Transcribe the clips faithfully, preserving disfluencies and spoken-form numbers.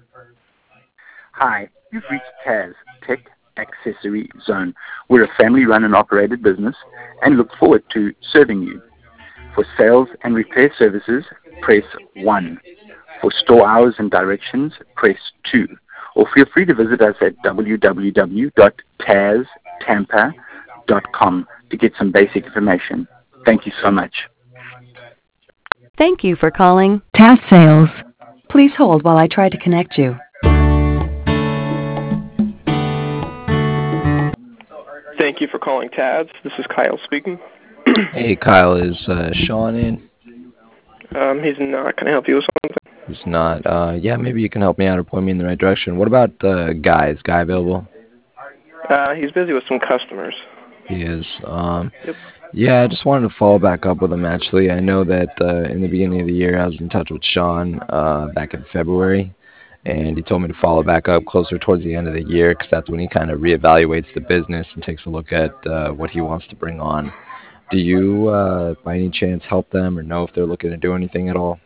Hi, you've reached Taz, Tech Accessory Zone. We're a family-run and operated business and look forward to serving you. For sales and repair services, press one. For store hours and directions, press two. Or feel free to visit us at w w w dot taz tampa dot com to get some basic information. Thank you so much. Thank you for calling Taz Sales. Please hold while I try to connect you. Thank you for calling Taz. This is Kyle speaking. Hey, Kyle, is uh, Sean in? Um, he's not. Can I help you with something? He's not. Uh, yeah, maybe you can help me out or point me in the right direction. What about uh, Guy? Is Guy available? Uh, he's busy with some customers. He is. Um, Yep. yeah, I just wanted to follow back up with him, actually. I know that uh, in the beginning of the year I was in touch with Sean uh, back in February, and he told me to follow back up closer towards the end of the year because that's when he kind of reevaluates the business and takes a look at uh, what he wants to bring on. Do you, uh, by any chance, help them or know if they're looking to do anything at all?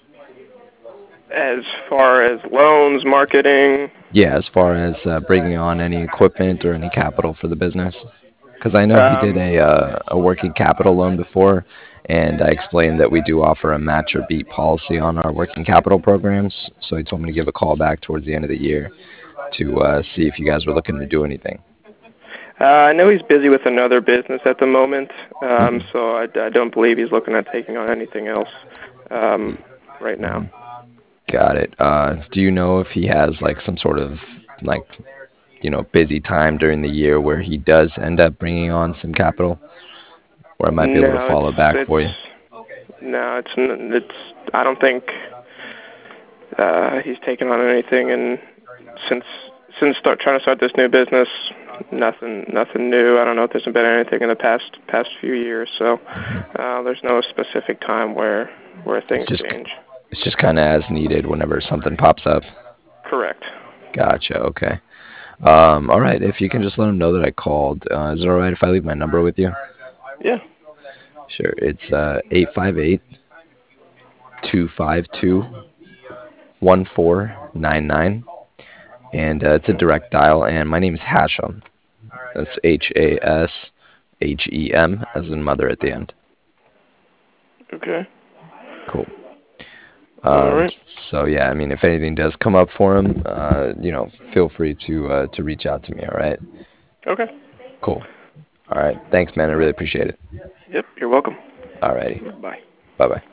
As far as loans, marketing. Yeah, as far as uh, bringing on any equipment or any capital for the business. Because I know he did Um, a uh, a working capital loan before, and I explained that we do offer a match or beat policy on our working capital programs. So he told me to give a call back towards the end of the year to uh, see if you guys were looking to do anything. uh, I know he's busy with another business at the moment, um, Mm-hmm. so I, I don't believe he's looking at taking on anything else um, right now. Got it. Uh, do you know if he has like some sort of like you know busy time during the year where he does end up bringing on some capital, where I might be able to No, follow it's, back it's for you? no, it's n- it's. I don't think uh, he's taken on anything, and since since start trying to start this new business, nothing nothing new. I don't know if there's been anything in the past past few years, so uh, there's no specific time where where things It's just change. it's just kind of as needed whenever something pops up. Correct. Gotcha. Okay. Um, all right. If you can just let him know that I called, uh, is it all right if I leave my number with you? Yeah. Sure. It's uh eight five eight two five two one four nine nine, and uh, it's a direct dial. And my name is Hashem. That's H A S H E M as in mother at the end. Okay. Cool. All Um, right. so yeah, I mean, if anything does come up for him, uh, you know, feel free to uh, to reach out to me. All right. Okay. Cool. All right. Thanks, man. I really appreciate it. Yep. You're welcome. All righty. Bye. Bye bye.